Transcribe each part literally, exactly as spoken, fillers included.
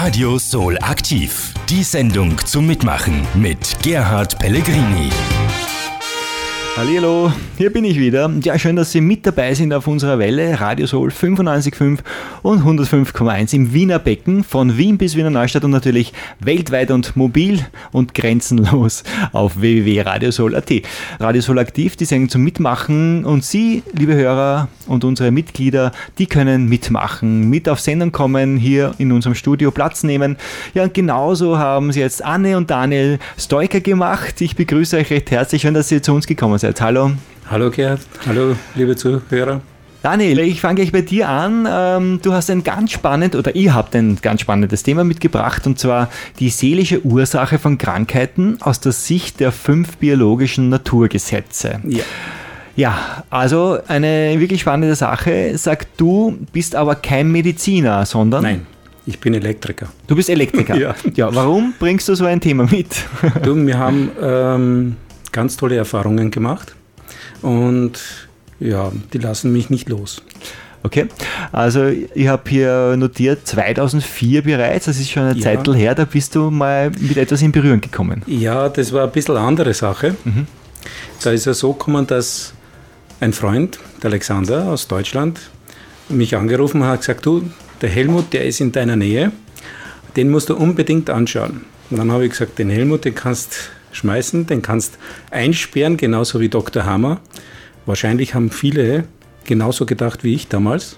Radio Soul aktiv. Die Sendung zum Mitmachen mit Gerhard Pellegrini. Hallihallo, hier bin ich wieder. Ja, schön, dass Sie mit dabei sind auf unserer Welle Radio Soul fünfundneunzig Komma fünf und hundertfünf Komma eins im Wiener Becken, von Wien bis Wiener Neustadt und natürlich weltweit und mobil und grenzenlos auf w w w punkt radio soul punkt a t. Radio Soul aktiv, die Sendung zum Mitmachen, und Sie, liebe Hörer und unsere Mitglieder, die können mitmachen, mit auf Sendung kommen, hier in unserem Studio Platz nehmen. Ja, und genauso haben Sie jetzt Anne und Daniel Stoiker gemacht. Ich begrüße euch recht herzlich, schön, dass Sie zu uns gekommen sind. Hallo. Hallo Gerhard, hallo liebe Zuhörer. Daniel, ich fange gleich bei dir an. Du hast ein ganz spannend, oder ihr habt ein ganz spannendes Thema mitgebracht, und zwar die seelische Ursache von Krankheiten aus der Sicht der fünf biologischen Naturgesetze. Ja. Ja, also eine wirklich spannende Sache. Sag, du bist aber kein Mediziner, sondern... Nein, ich bin Elektriker. Du bist Elektriker? Ja. Ja, warum bringst du so ein Thema mit? Du, wir haben ähm, ganz tolle Erfahrungen gemacht und ja, die lassen mich nicht los. Okay, also ich habe hier notiert zweitausendvier bereits, das ist schon eine ja. Zeit her, da bist du mal mit etwas in Berührung gekommen. Ja, das war ein bisschen eine andere Sache. Mhm. Da ist es so gekommen, dass ein Freund, der Alexander aus Deutschland, mich angerufen hat und gesagt, du, der Helmut, der ist in deiner Nähe, den musst du unbedingt anschauen. Und dann habe ich gesagt, den Helmut, den kannst schmeißen, den kannst einsperren, genauso wie Doktor Hammer. Wahrscheinlich haben viele genauso gedacht wie ich damals.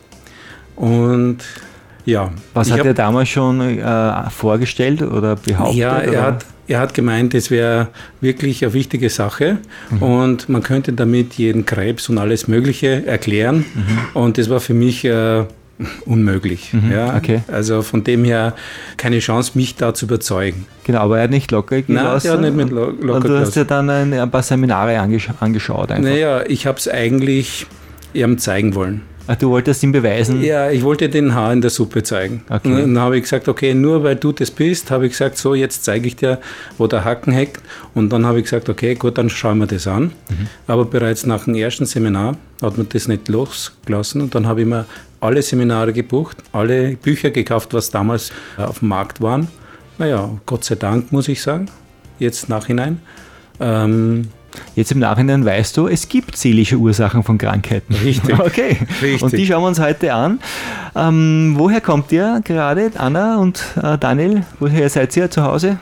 Und ja. Was hat er damals schon äh, vorgestellt oder behauptet? Ja, er, oder? Hat, er hat gemeint, es wäre wirklich eine wichtige Sache mhm. und man könnte damit jeden Krebs und alles Mögliche erklären. Mhm. Und das war für mich äh, unmöglich. Mhm, ja. Okay. Also von dem her keine Chance, mich da zu überzeugen. Genau, aber er hat nicht locker gelassen. Nein, er hat nicht mit lo- locker gelassen. Und du hast ja dann ein, ein paar Seminare angesch- angeschaut. Einfach. Naja, ich habe es eigentlich ihm zeigen wollen. Ach, du wolltest ihm beweisen? Ja, ich wollte den Haar in der Suppe zeigen. Okay. Und dann habe ich gesagt, okay, nur weil du das bist, habe ich gesagt, so, jetzt zeige ich dir, wo der Haken hängt. Und dann habe ich gesagt, okay, gut, dann schauen wir das an. Mhm. Aber bereits nach dem ersten Seminar hat man das nicht losgelassen. Und dann habe ich mir alle Seminare gebucht, alle Bücher gekauft, was damals auf dem Markt waren. Naja, Gott sei Dank, muss ich sagen, jetzt nachhinein. Ähm, Jetzt im Nachhinein weißt du, es gibt seelische Ursachen von Krankheiten. Richtig. Okay. Richtig. Und die schauen wir uns heute an. Ähm, woher kommt ihr gerade, Anna und äh, Daniel? Woher seid ihr zu Hause?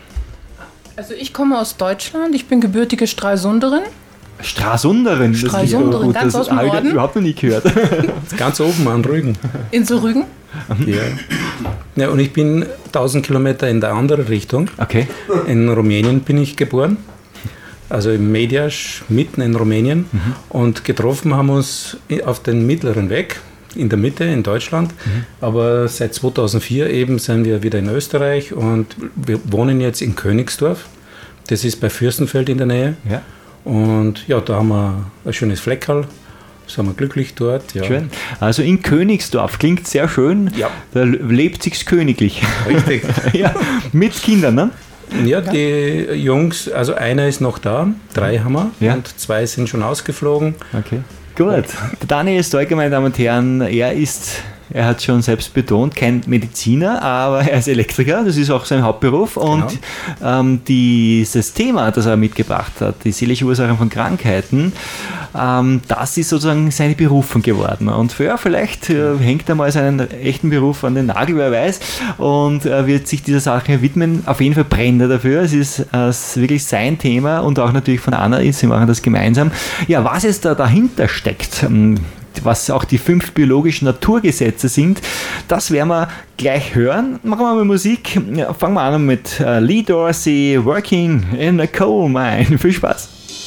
Also ich komme aus Deutschland, ich bin gebürtige Stralsunderin. Stralsunderin? Stralsunderin, ganz aus dem Norden. Das habe ich überhaupt noch nie gehört. Ganz oben an Rügen. Inselrügen? Ja. Ja, und ich bin tausend Kilometer in der andere Richtung. Okay. In Rumänien bin ich geboren. Also im Mediasch, mitten in Rumänien. Mhm. Und getroffen haben wir uns auf den mittleren Weg, in der Mitte, in Deutschland. Mhm. Aber seit zweitausendvier eben sind wir wieder in Österreich und wir wohnen jetzt in Königsdorf. Das ist bei Fürstenfeld in der Nähe. Ja. Und ja, da haben wir ein schönes Fleckerl. Sind wir glücklich dort. Ja. Schön. Also in Königsdorf, klingt sehr schön. Ja. Da lebt sich's königlich. Richtig. Ja, mit Kindern, ne? Ja, die Jungs, also einer ist noch da, drei haben wir ja. und zwei sind schon ausgeflogen. Okay, gut. Der Daniel Stoiker, meine Damen und Herren, er ist, er hat schon selbst betont, kein Mediziner, aber er ist Elektriker, das ist auch sein Hauptberuf. Und genau. ähm, dieses Thema, das er mitgebracht hat, die seelische Ursachen von Krankheiten, ähm, das ist sozusagen seine Berufung geworden. Und für, ja, vielleicht äh, hängt er mal seinen echten Beruf an den Nagel, wer weiß, und er wird sich dieser Sache widmen. Auf jeden Fall brennt er dafür. Es ist äh, wirklich sein Thema und auch natürlich von Anna ist. Sie machen das gemeinsam. Ja, was es da dahinter steckt, was auch die fünf biologischen Naturgesetze sind, das werden wir gleich hören. Machen wir mal Musik. Ja, fangen wir an mit uh, Lee Dorsey, Working in a Coal Mine. Viel Spaß.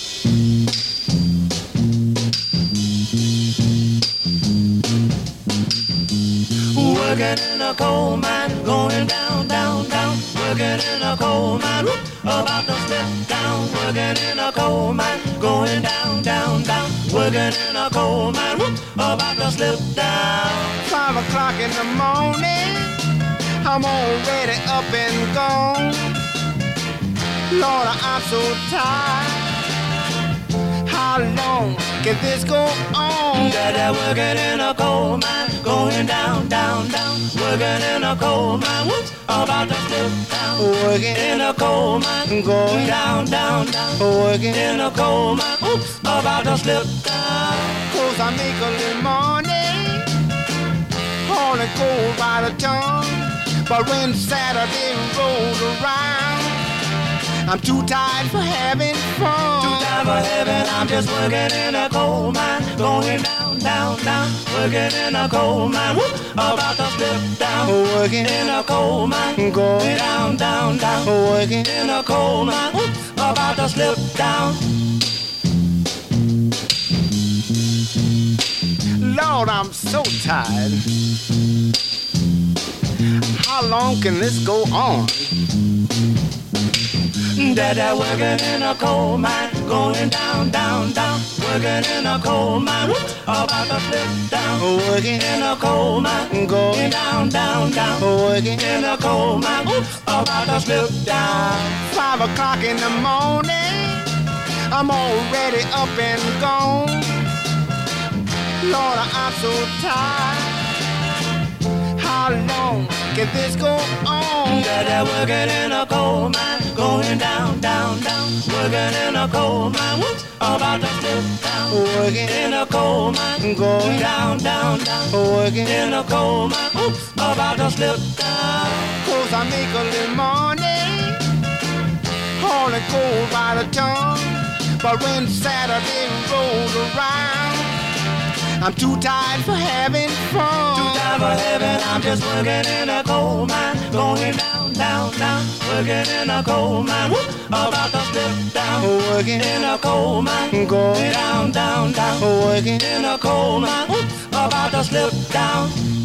Working in a coal mine, going down, down, down. Working in a coal mine, whoop, about to step down. Working in a coal mine, going down, down, down. Working in a coal mine, whoop, about to slip down. Five o'clock in the morning, I'm already up and gone. Lord, I'm so tired. How long can this go on? Got that working in a coal mine, going down, down, down. working in a coal mine, whoops, about to slip down. Working in a coal mine, going down, down, down. Working in a coal mine, whoops, about to slip down. Cause I make a little money, hauling coal by the ton. But when Saturday rolls around, I'm too tired for having fun. Too tired for having, I'm just working in a coal mine, going down, down, down. Working in a coal mine, whoop, about to slip down. Working in a coal mine, going down, down, down. Working in a coal mine, whoop, about to slip down. Lord, I'm so tired. How long can this go on? Dada working in a coal mine, going down, down, down. Working in a coal mine, whoop, about to flip down. Working in a coal mine, going down, down, down. Working in a coal mine, whoop, about to slip down. Five o'clock in the morning, I'm already up and gone. Lord, I'm so tired. How long can this go on? Dada working in a coal mine, going down, down, down. Working in a coal mine, whoops, about to slip down. Working in a coal mine, going down, down, down. Working in a coal mine, whoops, about to slip down. Cause I make a little money, hauling coal by the ton. But when Saturday rolls around, I'm too tired for having fun. Too tired for having, I'm just working in a coal mine, going down, down, down. Working in a coal mine, whoop, about to slip down. Working in a coal mine, going down, down, down. Working in a coal mine, whoop, about to slip down.